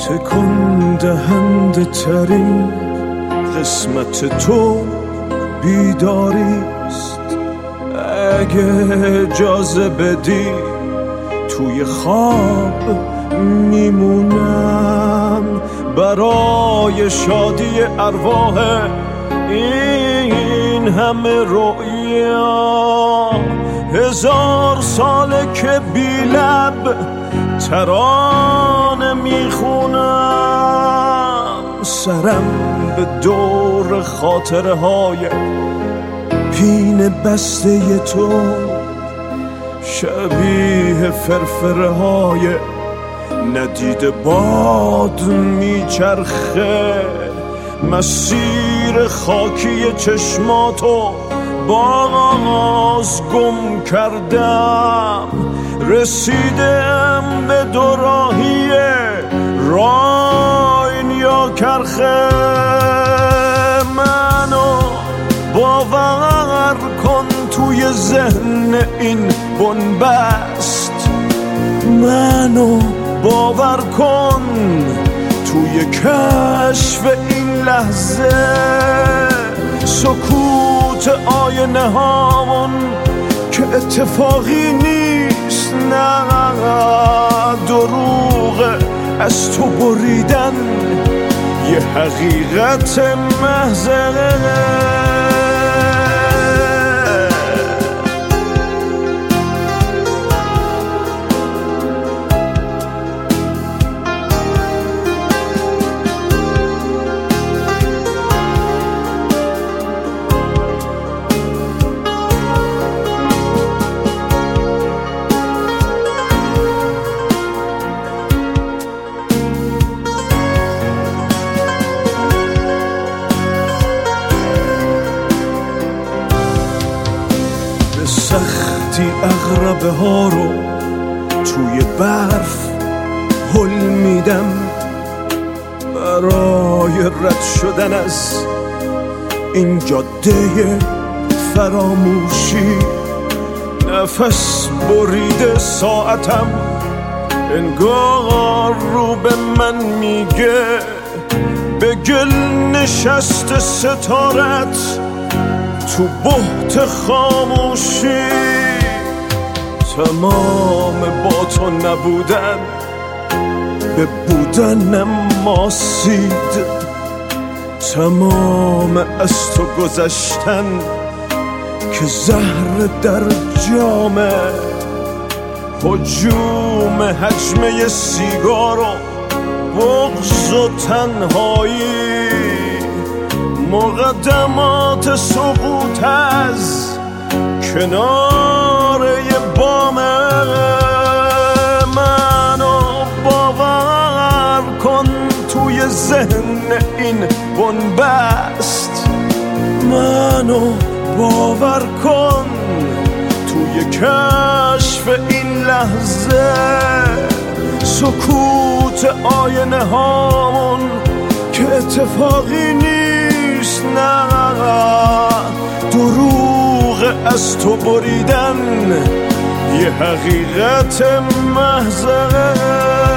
تکون دهنده ترین قسمت تو بیداریست. اگه اجازه بدی توی خواب میمونم برای شادی ارواح این همه رؤیا. 1000 ساله که بی لب ترانه میخونم، سرم به دور خاطره های پین بسته تو شبیه فرفره های ندید باد میچرخه. مسیر خاکی چشماتو باز گم کردم، رسیدم به دوراهی راین یا کرخه. منو باور کن توی ذهن این بنبست، منو باور کن توی کشف این لحظه. سکوت آینه هامون که اتفاقی نیست، نه دروغه از تو بریدن یه حقیقت محضه. سختی اغربه ها رو توی برف هل میدم برای رد شدن از این جاده فراموشی. نفس بریده ساعتم انگار رو به من میگه به گل نشست ستارت تو بحت خاموشی. تمام با تو نبودن به بودنم ماسید، تمام از تو گذشتن که زهر در جامه. هجوم حجمه سیگار و بغض و تنهایی، مقدمات سقوط از کنار یه بامه. منو باور کن توی ذهن این بنبست، منو باور کن توی کشف این لحظه. سکوت آینه هامون که اتفاقی نیست، نه دروغ از تو بریدن یه حقیقت محض.